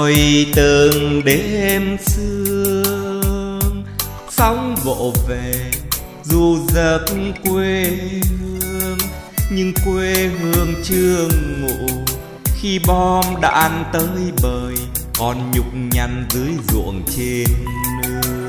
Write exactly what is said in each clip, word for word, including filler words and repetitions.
Rồi từng đêm sương sóng vỗ về dù giấc quê hương, nhưng quê hương chưa ngủ khi bom đạn tới bời, còn nhục nhằn dưới ruộng trên nương.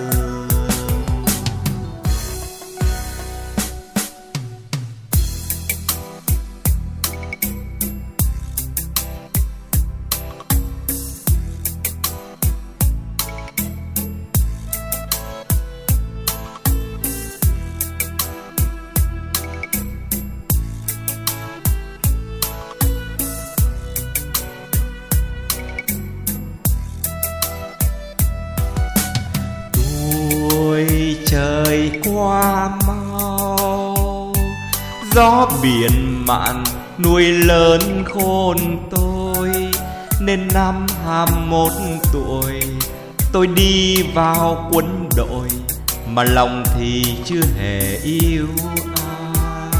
Trời qua mau, gió biển mặn nuôi lớn khôn tôi, nên năm hai mốt tuổi tôi đi vào quân đội, mà lòng thì chưa hề yêu ai.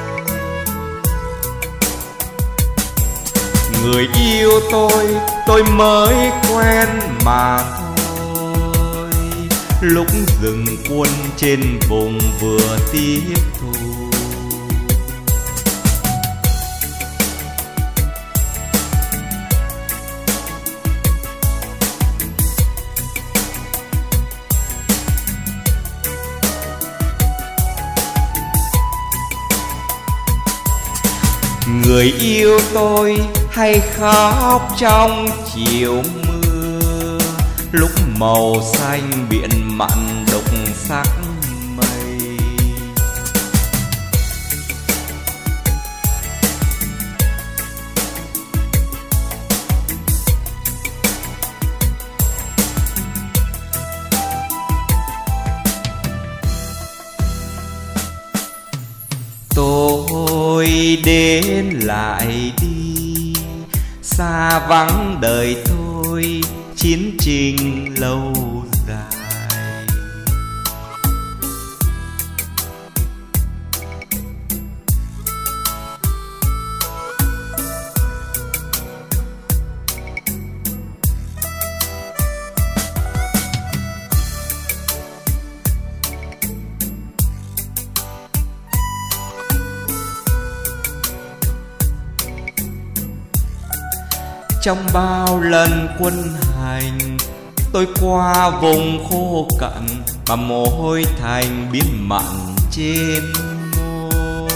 Người yêu tôi tôi mới quen mà thôi, lúc dừng quân trên vùng vừa tiếp thu. Người yêu tôi hay khóc trong chiều mưa, lúc màu xanh biển mặn đục sắc mây. Tôi đến lại đi, xa vắng đời tôi chiến trình lâu dài. Trong bao lần quân hành, tôi qua vùng khô cằn mà mồ hôi thành biến mặn trên môi.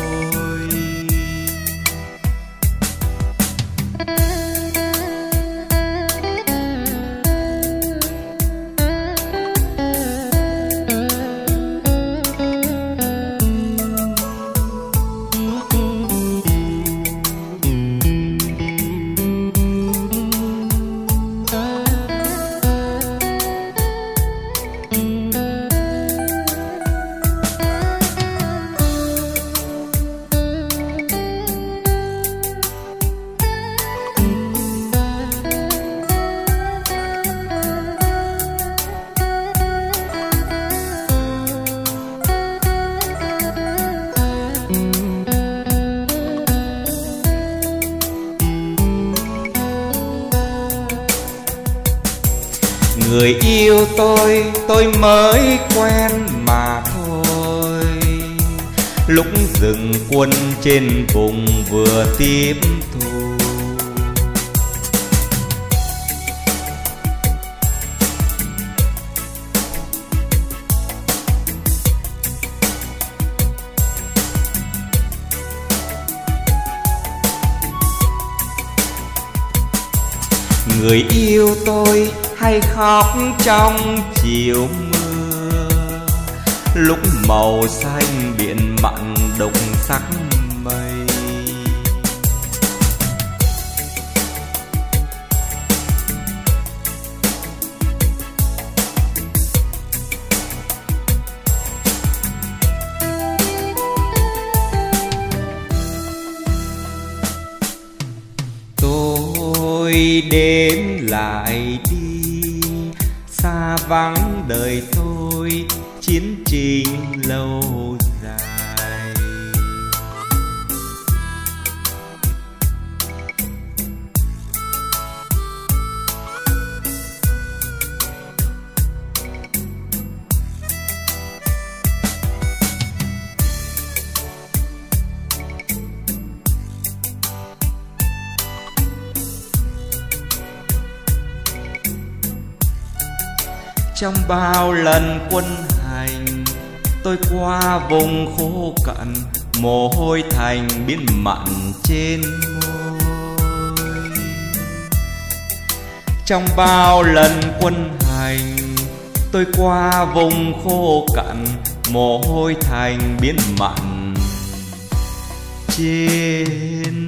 Người yêu tôi tôi mới quen mà thôi, lúc dừng quân trên vùng vừa tiếp thu. Người yêu tôi hay khóc trong chiều mưa, lúc màu xanh biển mặn đục sắc mây. Tôi đến lại đi, xa vắng đời tôi chiến trình lâu dài. Trong bao lần quân hành, tôi qua vùng khô cằn, mồ hôi thành biến mặn trên môi. Trong bao lần quân hành, tôi qua vùng khô cằn, mồ hôi thành biến mặn trên